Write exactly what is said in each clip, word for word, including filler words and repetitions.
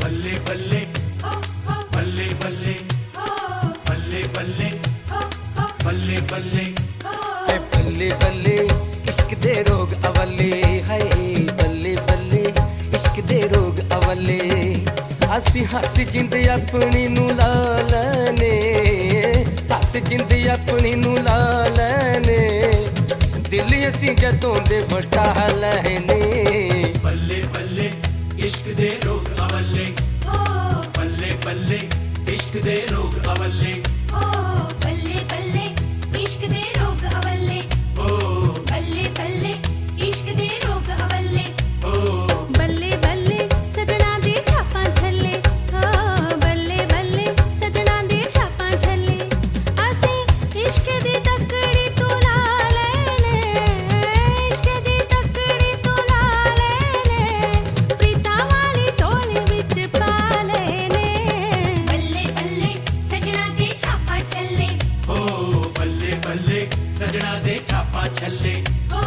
बल्ले बल्ले बल्ले बल्ले बल्ले बल्ले बल्ले बल्ले ऐ बल्ले बल्ले इश्क दे रोग अवले हाय बल्ले बल्ले इश्क दे रोग अवले हसी हसी जिंद अपनी नू ला लैने हस जिंद अपनी नू ला लैने दिल असी जदों दे वटा लैने बल्ले बल्ले इश्क दे रोग अवले बल्ले बल्ले इश्क दे रोग अवले बल्ले बल्ले इश्क दे रोग अवले बल्ले बल्ले इश्क दे रोग अवले बल्ले बल्ले सजना दे छापां छल्ले बल्ले बल्ले सजना दे छापां छल्ले असी इश्क दी तकड़ी तू ला लैने इश्क दी तकड़ी तू ला लैने प्रीता वाली टोली विच पा लैने बल्ले बल्ले सजना दे छापां छल्ले बल्ले बल्ले सजना दे छापा छल्ले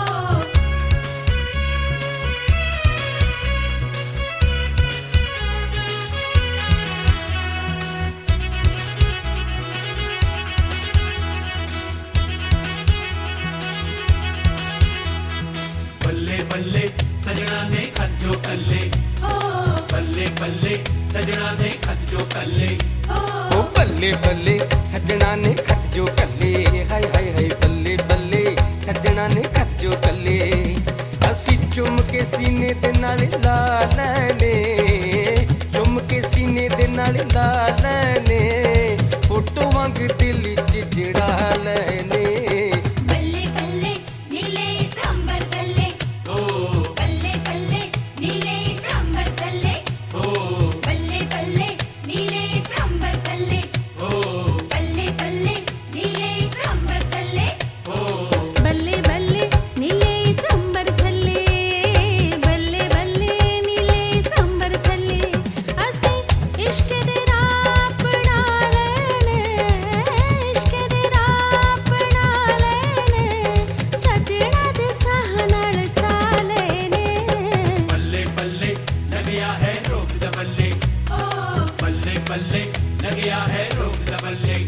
बल्ले बल्ले सजना ने खत जो कल्ले बल्ले बल्ले सजना ने खत जो कल्ले ओ बल्ले बल्ले सजना ने खत जो कल्ले हाय हाय हाय बल्ले बल्ले सजना ने खत जो कल्ले असी चुम के सीने दे नाल ला लैने चुम के सीने दे नाल ला लैने फोटो वांग दिल च जड़ा लैने बल्ले बल्ले नीले सांबर तल्ले बल्ले बल्ले नीले सांबर तल्ले बल्ले बल्ले नीले सांबर तल्ले बल्ले बल्ले नीले सांबर तल्ले बल्ले बल्ले नीले सांबर थल्ले बल्ले बल्ले नीले सांबर थल्ले असी इश्क दे राह बना लैने इश्क दे राह बना लैने सजना दे साह नाल सा लैने बल्ले बल्ले लगया है रोग द बल्ले बल्ले बल्ले लगया है रोग द बल्ले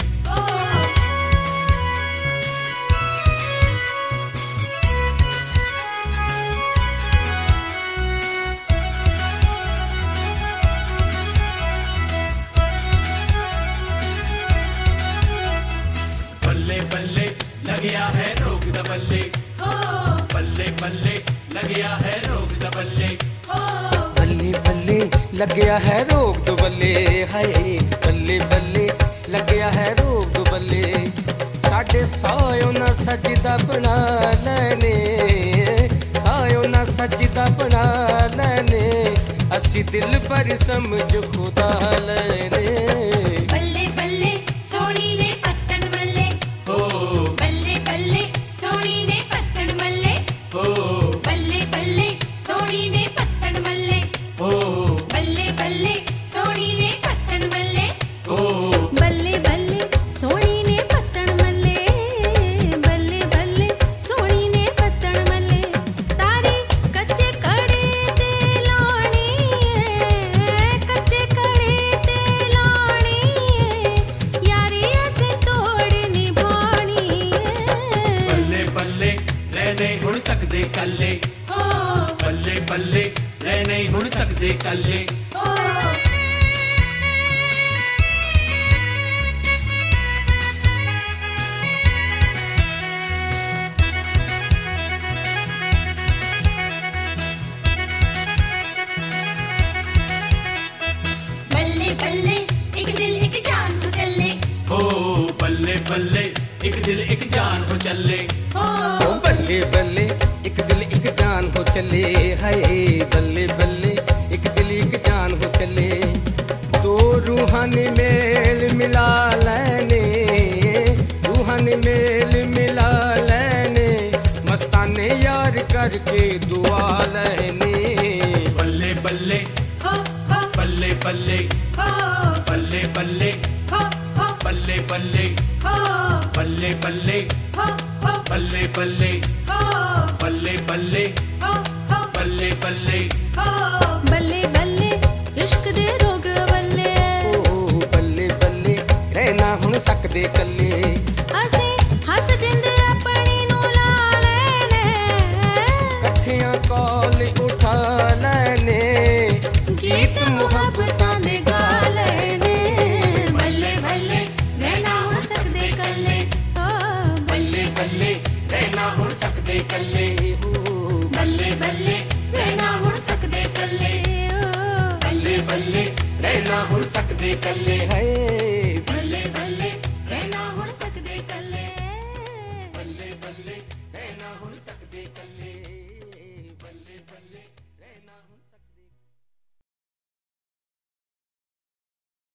बल्ले बल्ले लगया है रोग द बल्ले बल्ले बल्ले लगया है रोग द बल्ले बल्ले बल्ले लगया है रोग दो बल्ले हाय बल्ले बल्ले लगया है रोग दो बल्ले साडे सायो ना सजदा बना लैने सायो ना सजदा बना लैने असी दिल पर समझ खुदा लैने बल्ले बल्ले सोनी ने पत्तन मल्ले बल्ले बल्ले सोनी ने पत्तन मल्ले बल्ले बल्ले सोनी ने पत्तन मल्ले बल्ले बल्ले सोनी ने पत्तन मल्ले बल्ले बल्ले सोनी ने पत्तन मल्ले बल्ले बल्ले सोनी ने पत्तन मल्ले तारी कच्चे कड़े ते लाणी कच्चे कड़े ते लाणी यारी असे तोड़ निभानी बल्ले बल्ले रह नहीं हुण सकदे कल्ले बल्ले बल्ले रह नहीं हुण सकदे कल्ले बल्ले बल्ले एक दिल एक जान हो चले बल्ले बल्ले एक दिल एक जान हो चले ओ बल्ले बल्ले एक दिल एक जान हो चले हाय बल्ले बल्ले एक दिल एक जान हो चले दो रूहानी मेल मिला लैने रूहानी मेल मिला लैने मस्ताने यार करके दुआ लैने बल्ले बल्ले बल्ले बल्ले बल्ले बल्ले बल्ले बल्ले बल्ले बल्ले बल्ले बल्ले बल्ले बल्ले बल्ले बल्ले बल्ले बल्ले इश्क दे रोग ਸਕਦੇ ਕੱਲੇ। ਅਸੀਂ ਹੱਸ ਜਿੰਦ ਆਪਣੀ ਨੂੰ ਲਾ ਲੈਨੇ, ਇਕੱਠਿਆਂ ਕੌਲ ਉਠਾ ਲੈਨੇ, ਗੀਤ ਮੁਹੱਬਤਾਂ ਦੇ ਗਾ ਲੈਨੇ। ਬੱਲੇ ਬੱਲੇ ਰਹਿਣਾ ਹੁਣ ਸਕਦੇ ਕੱਲੇ, ਓ ਬੱਲੇ ਬੱਲੇ ਰਹਿਣਾ ਹੁਣ ਸਕਦੇ ਕੱਲੇ। ਬੱਲੇ ਬੱਲੇ ਰਹਿਣਾ ਹੁਣ ਸਕਦੇ ਕੱਲੇ, ਓ ਬੱਲੇ ਬੱਲੇ ਰਹਿਣਾ ਹੁਣ ਸਕਦੇ ਕੱਲੇ। ਹਾਏ